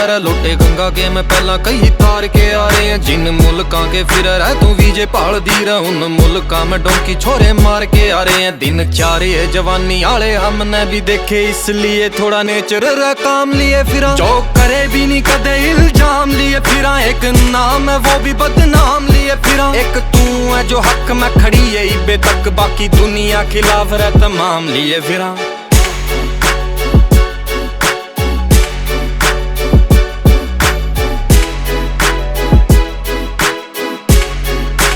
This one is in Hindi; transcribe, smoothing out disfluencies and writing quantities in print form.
है लुटे गंगा के मैं पहला कई तार के आ रहे हैं। जिन मुल्का के फिर रह तू वीजे पाल दी रह उन मुल्का में डोंकी छोरे मार के आ रहे हैं। दिन चारे जवानी आले हमने भी देखे इसलिए थोड़ा नेचर काम लिए फिर जो करे भी नहीं कदे इल्जाम लिए फिर एक नाम है वो भी बदनाम लिए फिर एक तू है जो हक में खड़ी है इबे तक बाकी दुनिया खिलाफ रह तमाम लिए फिर।